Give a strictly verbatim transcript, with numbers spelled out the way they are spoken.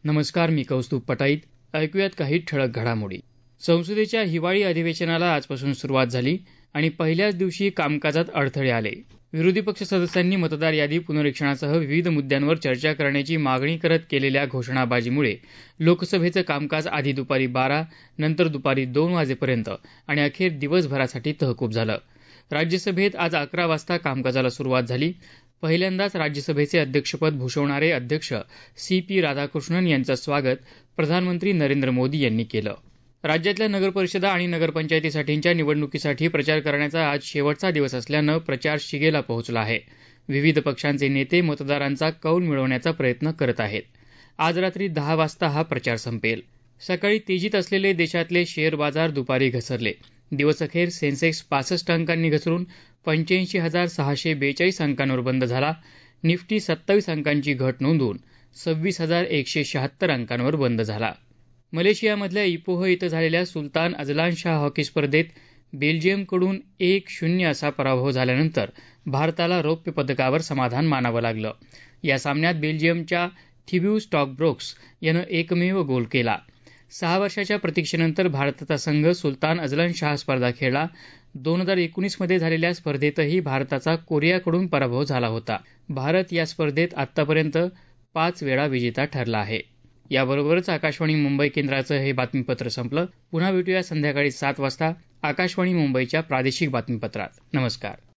नमस्कार, मी कौस्तुभ पटाईत. ऐकूयात काही ठळक घडामोडी. संसदेच्या हिवाळी अधिवेशनाला आजपासून सुरुवात झाली आणि पहिल्याच दिवशी कामकाजात अडथळे आले. विरोधी पक्ष सदस्यांनी मतदार यादी पुनरीक्षणासह विविध मुद्द्यांवर चर्चा करण्याची मागणी करत केलेल्या घोषणाबाजीमुळे लोकसभेचं कामकाज आधी दुपारी बारा, नंतर दुपारी दोन वाजेपर्यंत आणि अखेर दिवसभरासाठी तहकूब झालं. राज्यसभेत आज अकरा वाजता कामकाजाला सुरुवात झाली. पहिल्यांदाच राज्यसभेचे अध्यक्षपद भूषवणारे अध्यक्ष सी पी राधाकृष्णन यांचं स्वागत प्रधानमंत्री नरेंद्र मोदी यांनी केलं. राज्यातल्या नगरपरिषदा आणि नगरपंचायतीसाठीच्या निवडणुकीसाठी प्रचार करण्याचा आज शेवटचा दिवस असल्यानं प्रचार शिगेला पोहोचला आहे. विविध पक्षांचे नेते मतदारांचा कौल मिळवण्याचा प्रयत्न करत आहेत. आज रात्री दहा वाजता हा प्रचार संपेल. सकाळी तेजीत असलेले देशातले शेअर बाजार दुपारी घसरले. दिवसअखेर सेन्सेक्स पासष्ट अंकांनी घसरून पंच्याऐंशी हजार सहाशे बेचाळीस अंकांवर बंद झाला. निफ्टी सत्तावीस अंकांची घट नोंदवून सव्वीस हजार एकशे शहात्तर अंकांवर बंद झाला. मलेशियामधल्या इपोह इथं झालेल्या सुलतान अझलान शाह हॉकी स्पर्धेत बेल्जियमकडून एक शून्य असा पराभव झाल्यानंतर भारताला रौप्य पदकावर समाधान मानावं लागलं. या सामन्यात बेल्जियमच्या थिब्यू स्टॉकब्रोक्स यानं एकमेव गोल केला. सहा वर्षाच्या प्रतीक्षेनंतर भारताचा संघ सुलतान अझलन शाह स्पर्धा खेळला. दोन हजार एकोणीसमध्ये झालेल्या स्पर्धेतही भारताचा कोरियाकडून पराभव झाला होता. भारत या स्पर्धेत आतापर्यंत पाच वेळा विजेता ठरला आहे. याबरोबरच आकाशवाणी मुंबई केंद्राचं हे बातमीपत्र संपलं. पुन्हा भेटूया संध्याकाळी सात वाजता आकाशवाणी मुंबईच्या प्रादेशिक बातमीपत्रात. नमस्कार.